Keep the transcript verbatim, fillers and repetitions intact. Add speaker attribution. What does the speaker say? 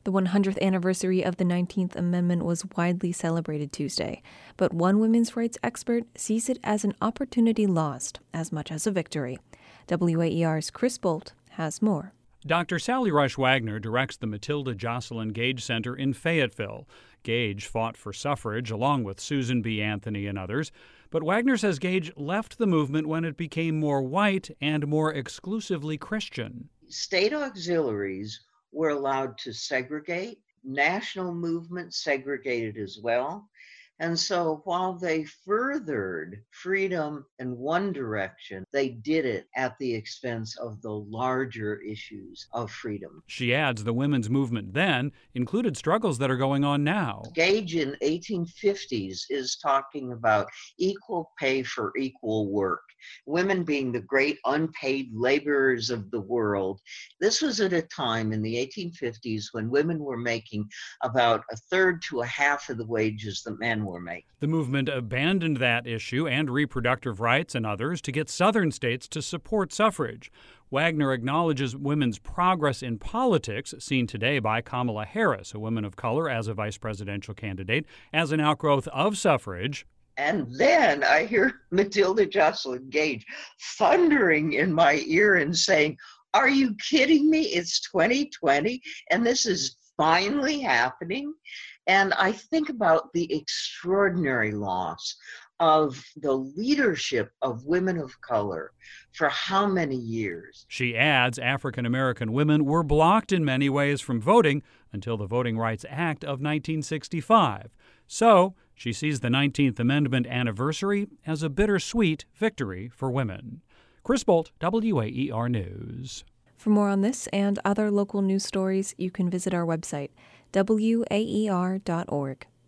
Speaker 1: The one hundredth anniversary of the nineteenth Amendment was widely celebrated Tuesday, but one women's rights expert sees it as an opportunity lost as much as a victory. W A E R's Chris Bolt has more.
Speaker 2: Doctor Sally Rush Wagner directs the Matilda Jocelyn Gage Center in Fayetteville. Gage fought for suffrage along with Susan B. Anthony and others, but Wagner says Gage left the movement when it became more white and more exclusively Christian.
Speaker 3: State auxiliaries were allowed to segregate. National movement segregated as well. And so while they furthered freedom in one direction, they did it at the expense of the larger issues of freedom.
Speaker 2: She adds the women's movement then included struggles that are going on now.
Speaker 3: Gage in eighteen fifties is talking about equal pay for equal work, women being the great unpaid laborers of the world. This was at a time in the eighteen fifties when women were making about a third to a half of the wages that men were making.
Speaker 2: The movement abandoned that issue and reproductive rights and others to get Southern states to support suffrage. Wagner acknowledges women's progress in politics, seen today by Kamala Harris, a woman of color, as a vice presidential candidate, as an outgrowth of suffrage.
Speaker 3: And then I hear Matilda Jocelyn Gage thundering in my ear and saying, "Are you kidding me? It's twenty twenty and this is finally happening." And I think about the extraordinary loss of the leadership of women of color for how many years.
Speaker 2: She adds African American women were blocked in many ways from voting until the Voting Rights Act of nineteen sixty-five. So she sees the nineteenth Amendment anniversary as a bittersweet victory for women. Chris Bolt, W A E R News.
Speaker 1: For more on this and other local news stories, you can visit our website, W A E R dot org.